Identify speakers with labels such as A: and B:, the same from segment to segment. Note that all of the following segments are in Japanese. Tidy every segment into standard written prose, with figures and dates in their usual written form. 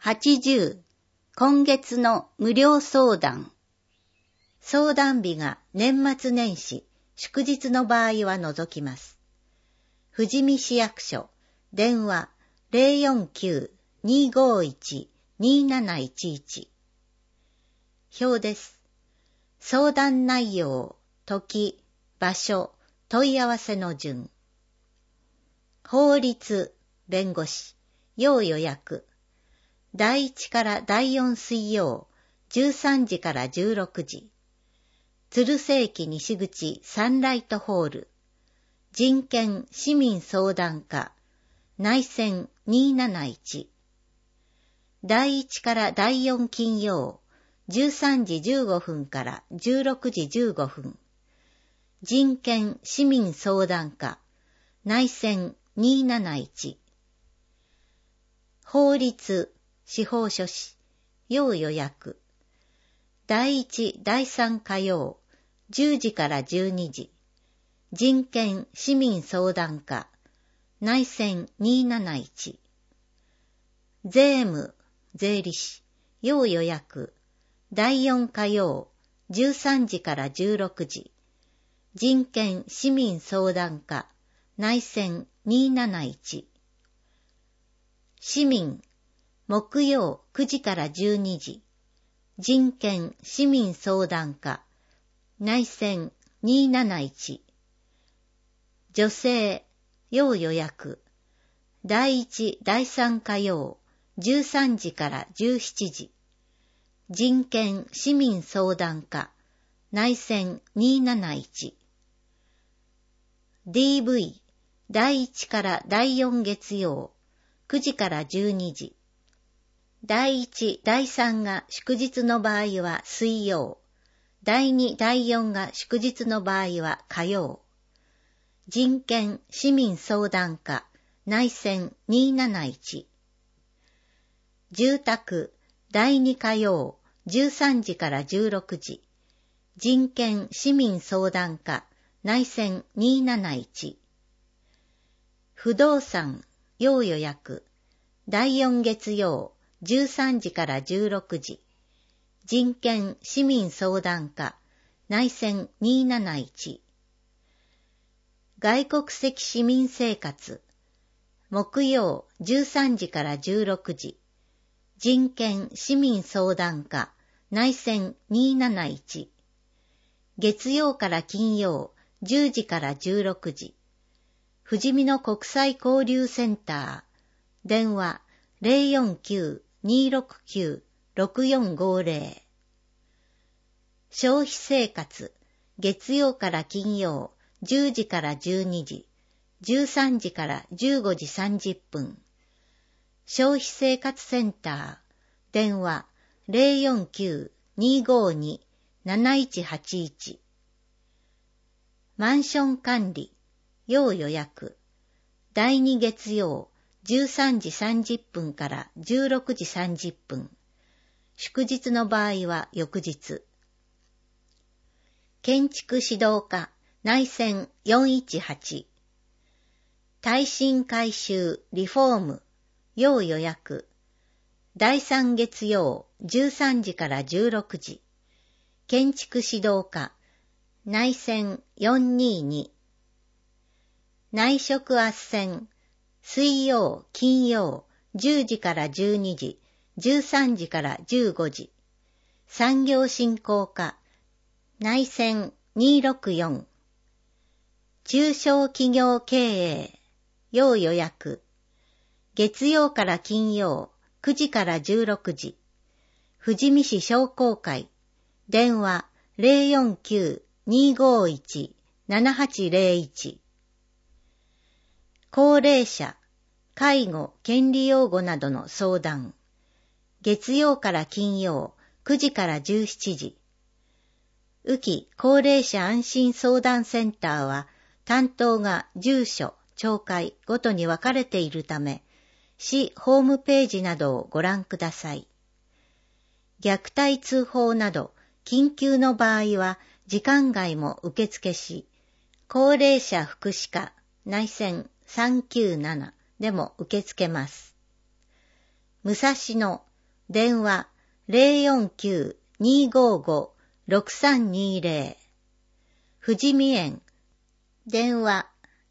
A: 80今月の無料相談。相談日が年末年始、祝日の場合は除きます。富士見市役所、電話 049-251-2711。表です。相談内容、時、場所、問い合わせの順。法律、弁護士、要予約。第1から第4水曜、13時から16時。鶴瀬駅西口サンライトホール。人権市民相談課。内線271。第1から第4金曜、13時15分から16時15分。人権市民相談課。内線271。法律、司法書士、要予約。第1、第3火曜、10時から12時。人権市民相談課、内線271。税務、税理士、要予約。第4火曜、13時から16時。人権市民相談課、内線271。市民、木曜9時から12時。人権市民相談課、内線271。女性、要予約。第1、第3火曜、13時から17時。人権市民相談課、内線271。DV、第1から第4月曜、9時から12時。第1、第3が祝日の場合は水曜。第2、第4が祝日の場合は火曜。人権市民相談課、内線271。住宅、第2火曜、13時から16時。人権市民相談課、内線271。不動産、要予約。第4月曜、13時から16時。人権市民相談課、内線271。外国籍市民生活。木曜、13時から16時。人権市民相談課、内線271。月曜から金曜、10時から16時。富士見の国際交流センター。電話 049-269-6450。消費生活。月曜から金曜、10時から12時。13時から15時30分。消費生活センター。電話 049-252-7181。マンション管理。要予約。第2月曜、13時30分から16時30分。祝日の場合は翌日。建築指導課、内線418。耐震改修、リフォーム、要予約。第3月曜、13時から16時。建築指導課、内線422。内職斡旋、水曜、金曜、10時から12時、13時から15時。産業振興課、内線264。中小企業経営、要予約。月曜から金曜、9時から16時。富士見市商工会。電話 049-251-7801。高齢者、介護、権利擁護などの相談。月曜から金曜、9時から17時。宇城高齢者安心相談センターは、担当が住所、町会ごとに分かれているため、市ホームページなどをご覧ください。虐待通報など、緊急の場合は、時間外も受付し、高齢者福祉課、内線397でも受け付けます。武蔵野電話 049-255-6320。富士見園。電話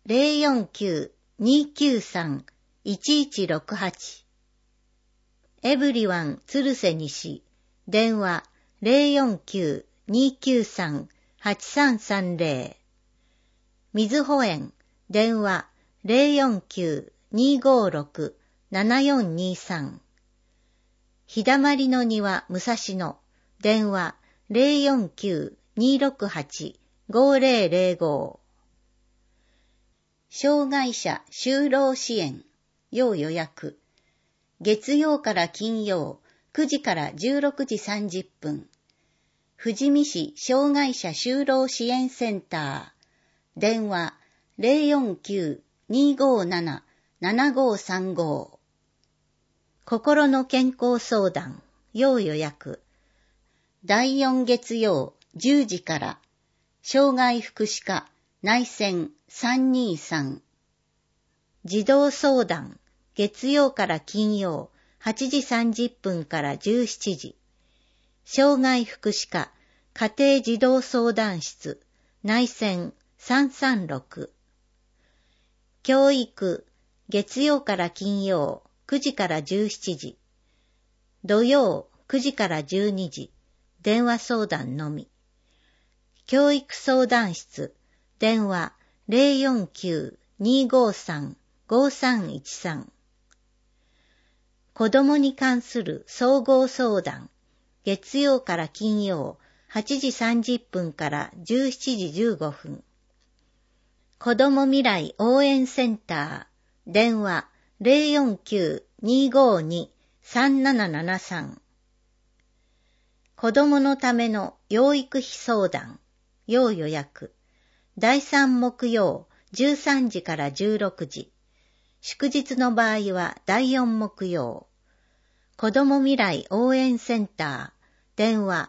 A: 049-293-1168。エブリワン鶴瀬西。電話 049-293-8330。水穂園。電話 049-256-7423。日だまりの庭武蔵野。電話 049-268-5005。障害者就労支援。要予約。月曜から金曜9時から16時30分。富士見市障害者就労支援センター。電話 049-257-7535。心の健康相談。要予約。第4月曜10時から。障害福祉課内線323。児童相談。月曜から金曜8時30分から17時。障害福祉課家庭児童相談室内線336。教育。月曜から金曜9時から17時。土曜9時から12時。電話相談のみ。教育相談室。電話 049-253-5313。子供に関する総合相談。月曜から金曜8時30分から17時15分。子ども未来応援センター。電話 049-252-3773。子どものための養育費相談。要予約。第3木曜13時から16時。祝日の場合は第4木曜。子ども未来応援センター。電話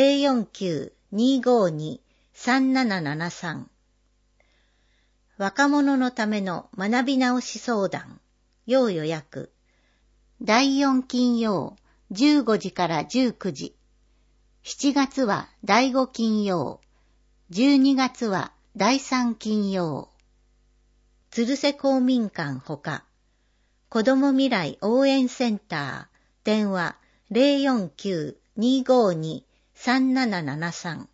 A: 049-252-3773。若者のための学び直し相談。要予約。第4金曜15時から19時。7月は第5金曜。12月は第3金曜。鶴瀬公民館ほか。子ども未来応援センター。電話 049-252-3773。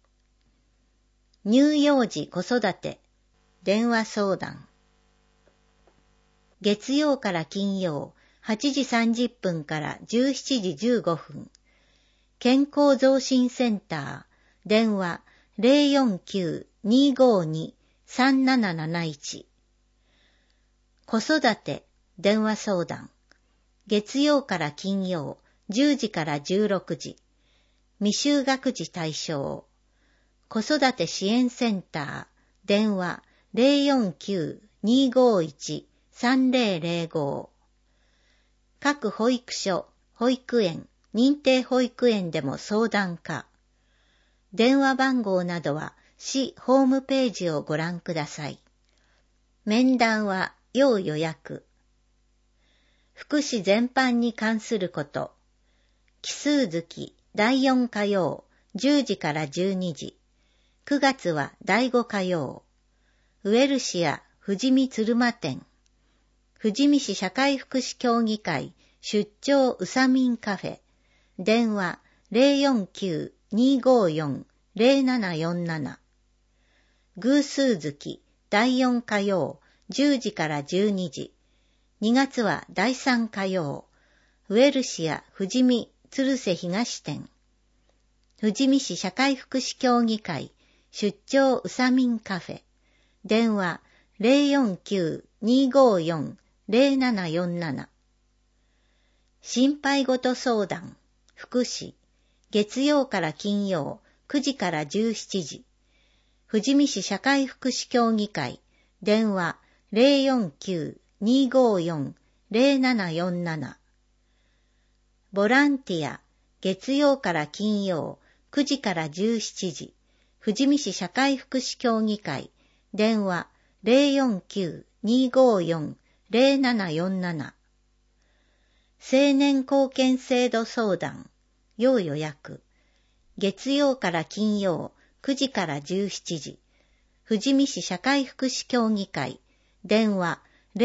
A: 乳幼児子育て。電話相談。月曜から金曜8時30分から17時15分。健康増進センター。電話 049-252-3771。子育て。電話相談。月曜から金曜10時から16時。未就学児対象。子育て支援センター。電話 049-251-3005。各保育所、保育園、認定保育園でも相談可。電話番号などは市ホームページをご覧ください。面談は要予約。福祉全般に関すること。奇数月第4火曜10時から12時。9月は第5火曜。ウエルシア富士見鶴間店。富士見市社会福祉協議会出張うさみんカフェ。電話 049-254-0747。偶数月第4火曜10時から12時。2月は第3火曜。ウエルシア富士見鶴瀬東店。富士見市社会福祉協議会出張うさみんカフェ。電話 049-254-0747。心配ごと相談。福祉。月曜から金曜9時から17時。富士見市社会福祉協議会。電話 049-254-0747。ボランティア。月曜から金曜9時から17時。富士見市社会福祉協議会。電話 049-254-0747。 青年貢献制度相談、要予約。月曜から金曜、9時から17時。富士見市社会福祉協議会。電話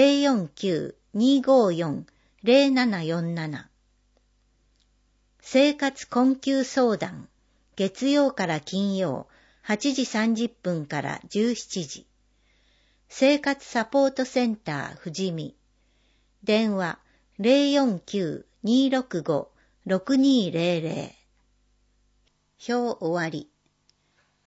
A: 049-254-0747。生活困窮相談。月曜から金曜、8時30分から17時。生活サポートセンター富士見。電話 049-265-6200。表終わり。